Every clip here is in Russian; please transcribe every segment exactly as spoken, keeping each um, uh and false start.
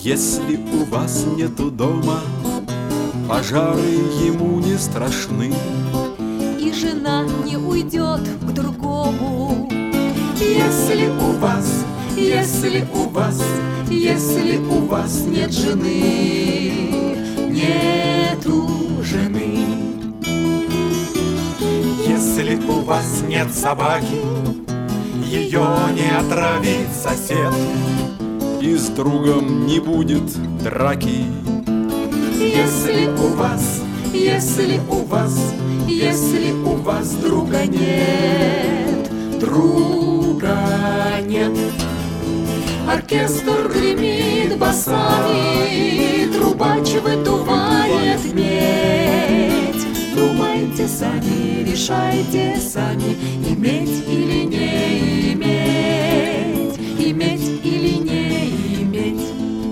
Если у вас нету дома, пожары ему не страшны, и жена не уйдет к другому. Если у вас, если у вас, если у вас нет жены, нету жены. Если у вас нет собаки, ее не отравит сосед, и с другом не будет драки. Если у вас, если у вас, если у вас друга нет, друга нет. Оркестр гремит басами, трубач выдувает медь. Думайте сами, решайте сами, иметь или не иметь, иметь или не иметь.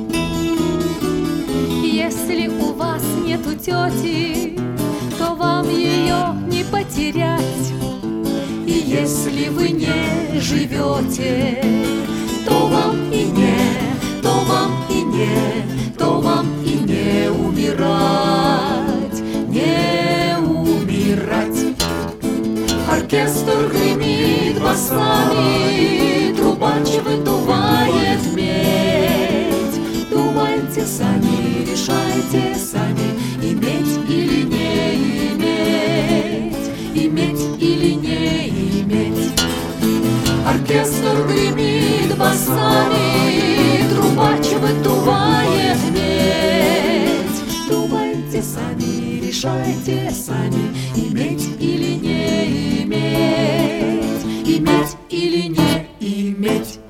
Если у вас нету тети, то вам ее не потерять. И если вы не живете, то вам и не, то вам и не, то вам и не умирать, не умирать. Оркестр гремит басами, трубач выдувает медь. Думайте сами, решайте сами, иметь или не иметь, иметь или не иметь. Оркестр гремит басами, трубач выдувает медь. Думайте сами, решайте сами, иметь или не иметь, иметь или не иметь.